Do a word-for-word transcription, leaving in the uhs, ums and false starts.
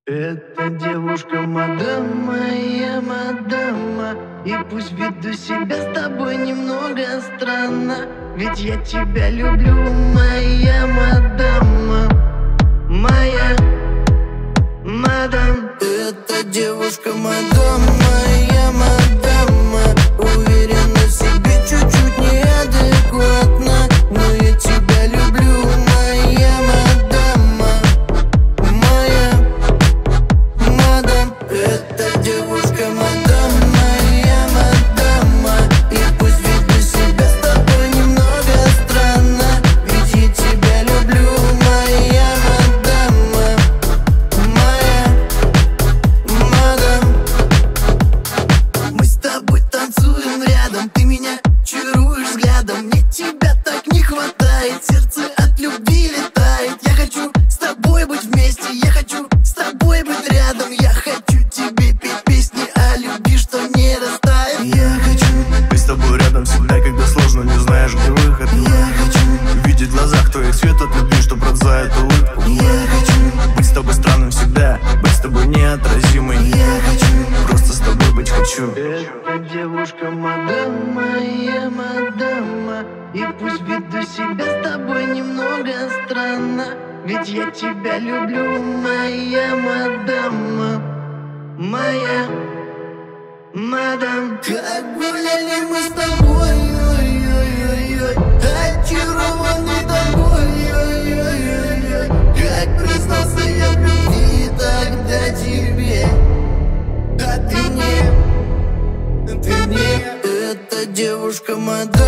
Эта девушка мадам, моя мадама. И пусть веду себя с тобой немного странно, ведь я тебя люблю, моя мадама. Моя мадам. Эта девушка мадам, моя мадама. Уверена в себе, чуть-чуть неадекватно, но я тебя люблю, моя мадама. Моя мадам. Эта девушка мадам, моя мадама. И пусть веду себя с тобой немного странно, ведь я тебя люблю, моя мадама. Моя мадам. Мы с тобой танцуем рядом, ты меня чаруешь взглядом. Мне тебя так не хватает, сердце от любви летает. Я хочу с тобой быть вместе, я хочу с тобой быть рядом. Я хочу тебе петь песни о любви, что не растает. Я хочу быть с тобой рядом всегда, когда сложно, не знаешь, где выход. Я хочу видеть в глазах твоих цвет от любви, что пронзает улыбку. Я хочу быть с тобой странным всегда, быть с тобой неотразимой. Я хочу просто с тобой быть хочу. Эта девушка мадам, моя мадама. И пусть веду себя с тобой немного странно, ведь я тебя люблю, моя мадама. Моя мадам. Как гуляли мы с тобой, ой-ой-ой-ой, очарованы тобой, ой-ой-ой-ой. Как признался я в любви тогда тебе, а ты мне, ты мне. Эта девушка мадам.